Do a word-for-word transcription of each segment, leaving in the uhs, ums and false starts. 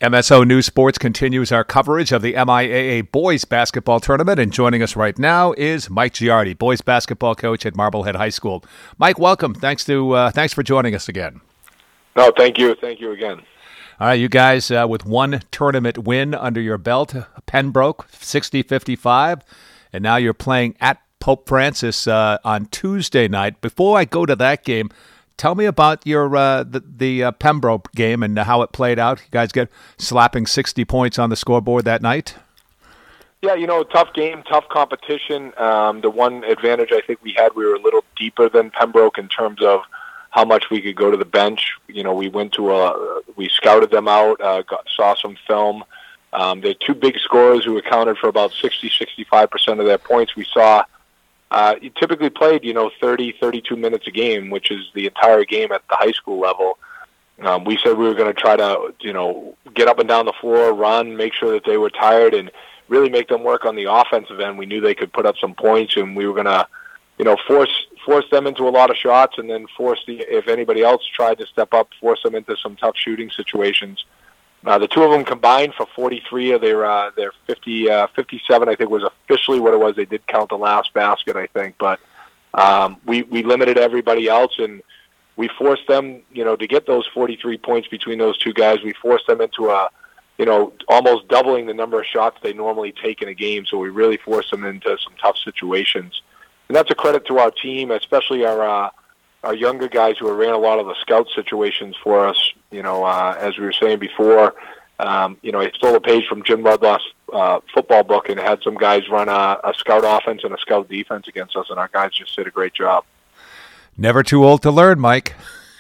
M S O News Sports continues our coverage of the M I A A Boys Basketball Tournament, and joining us right now is Mike Giardi, boys basketball coach at Marblehead High School. Mike, welcome. Thanks to uh, thanks for joining us again. No, thank you. Thank you again. All right, you guys uh, with one tournament win under your belt, Pembroke, sixty fifty-five, and now you're playing at Pope Francis uh, on Tuesday night. Before I go to that game, tell me about your uh, the, the uh, Pembroke game and how it played out. You guys get slapping sixty points on the scoreboard that night? Yeah, you know, tough game, tough competition. Um, the one advantage I think we had, we were a little deeper than Pembroke in terms of how much we could go to the bench. You know, we went to a, we scouted them out, uh, got, saw some film. Um, they're two big scorers who accounted for about sixty, sixty-five percent of their points. We saw Uh, you typically played, you know, thirty, thirty-two minutes a game, which is the entire game at the high school level. Um, we said we were going to try to, you know, get up and down the floor, run, make sure that they were tired, and really make them work on the offensive end. We knew they could put up some points, and we were going to, you know, force force them into a lot of shots, and then force the, if anybody else tried to step up, force them into some tough shooting situations. Uh, the two of them combined for forty-three of their uh, their fifty, uh, fifty-seven, I think, was officially what it was. They did count the last basket, I think, but um, we we limited everybody else, and we forced them, you know, to get those forty-three points between those two guys. We forced them into a, you know, almost doubling the number of shots they normally take in a game. So we really forced them into some tough situations, and that's a credit to our team, especially our. Uh, our younger guys who ran a lot of the scout situations for us. You know, uh, as we were saying before, um, you know, I stole a page from Jim Rudloff's uh, football book and had some guys run a, a scout offense and a scout defense against us, and our guys just did a great job. Never too old to learn, Mike.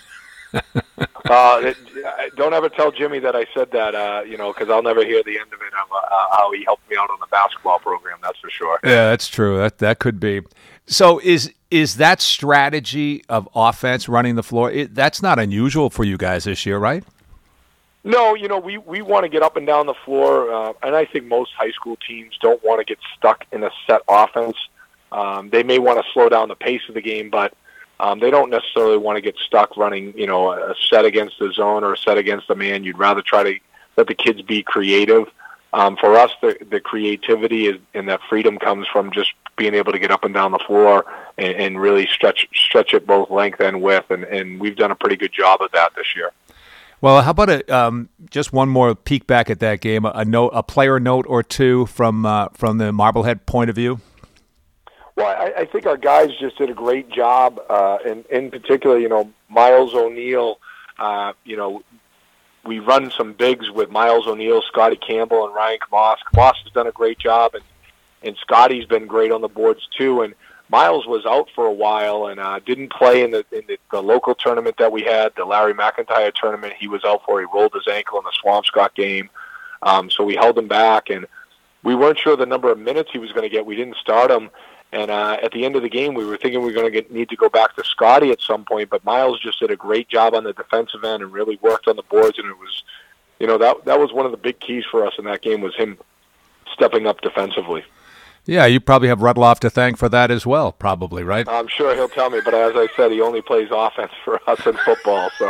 uh, it, don't ever tell Jimmy that I said that, uh, you know, because I'll never hear the end of it of uh, how he helped me out on the basketball program, that's for sure. Yeah, that's true. That that could be. So is is that strategy of offense, running the floor, it, that's not unusual for you guys this year, right? No, you know, we, we want to get up and down the floor, uh, and I think most high school teams don't want to get stuck in a set offense. Um, they may want to slow down the pace of the game, but um, they don't necessarily want to get stuck running, you know, a set against the zone or a set against the man. You'd rather try to let the kids be creative. Um, for us, the, the creativity is, and that freedom comes from just being able to get up and down the floor and, and really stretch stretch it both length and width, and, and we've done a pretty good job of that this year. Well, how about a, um, just one more peek back at that game, a note, a player note or two from uh, from the Marblehead point of view? Well, I, I think our guys just did a great job, uh, and in particular, you know, Miles O'Neill, uh, you know, we run some bigs with Miles O'Neill, Scotty Campbell, and Ryan Kamos. Kamos has done a great job, and, and Scotty's been great on the boards too. And Miles was out for a while and uh, didn't play in the in the, the local tournament that we had, the Larry McIntyre tournament. He was out for. He rolled his ankle in the Swampscott game, um, so we held him back, and we weren't sure the number of minutes he was going to get. We didn't start him. And uh, at the end of the game, we were thinking we were going to get, need to go back to Scotty at some point, but Miles just did a great job on the defensive end and really worked on the boards. And it was, you know, that that was one of the big keys for us in that game, was him stepping up defensively. Yeah, you probably have Rudloff to thank for that as well, probably, right? I'm sure he'll tell me, but as I said, he only plays offense for us in football. So.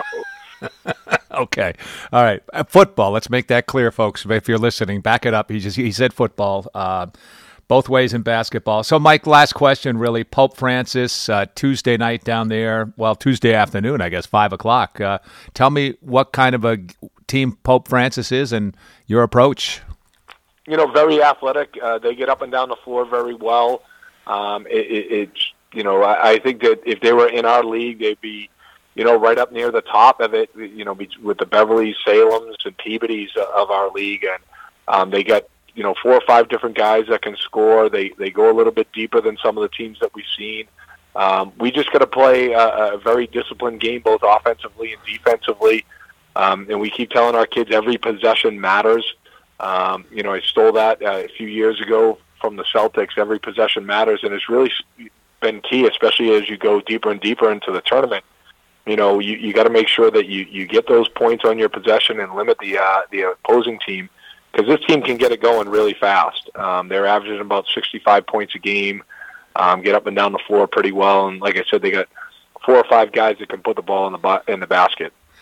Okay, all right. Uh, football. Let's make that clear, folks. If you're listening, back it up. He just he said football. Uh, Both ways in basketball. So, Mike, last question, really. Pope Francis, uh, Tuesday night down there. Well, Tuesday afternoon, I guess, five o'clock. Uh, tell me what kind of a team Pope Francis is and your approach. You know, very athletic. Uh, they get up and down the floor very well. Um, it, it, it's, you know, I, I think that if they were in our league, they'd be, you know, right up near the top of it, you know, with the Beverly, Salems, and Peabodys of our league. And um, they got, you know, four or five different guys that can score. They they go a little bit deeper than some of the teams that we've seen. Um, we just got to play a, a very disciplined game, both offensively and defensively. Um, and we keep telling our kids every possession matters. Um, you know, I stole that uh, a few years ago from the Celtics. Every possession matters, and it's really been key, especially as you go deeper and deeper into the tournament. You know, you, you got to make sure that you, you get those points on your possession and limit the uh, the opposing team, because this team can get it going really fast. Um, they're averaging about sixty-five points a game, um, get up and down the floor pretty well, and like I said, they got four or five guys that can put the ball in the bu- in the basket.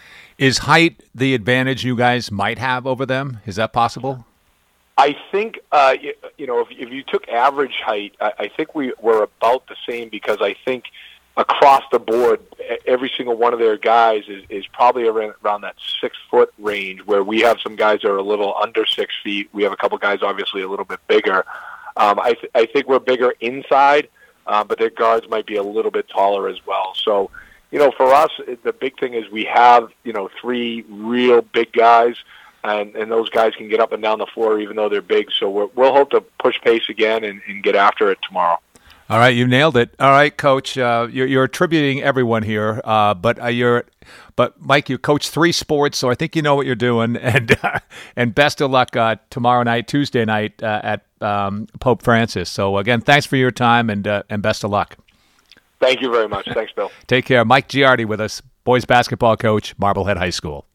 Is height the advantage you guys might have over them? Is that possible? I think, uh, you, you know, if, if you took average height, I, I think we were about the same because I think across the board, every single one of their guys is, is probably around, around that six-foot range, where we have some guys that are a little under six feet. We have a couple guys, obviously, a little bit bigger. Um, I, th- I think we're bigger inside, uh, but their guards might be a little bit taller as well. So, you know, for us, the big thing is we have, you know, three real big guys, and, and those guys can get up and down the floor even though they're big. So we're, we'll hope to push pace again and, and get after it tomorrow. All right, you nailed it. All right, Coach, uh, you're, you're attributing everyone here, uh, but uh, you're, but Mike, you coach three sports, so I think you know what you're doing. And uh, and best of luck uh, tomorrow night, Tuesday night uh, at um, Pope Francis. So again, thanks for your time and uh, and best of luck. Thank you very much. Thanks, Bill. Take care. Mike Giardi with us, boys basketball coach, Marblehead High School.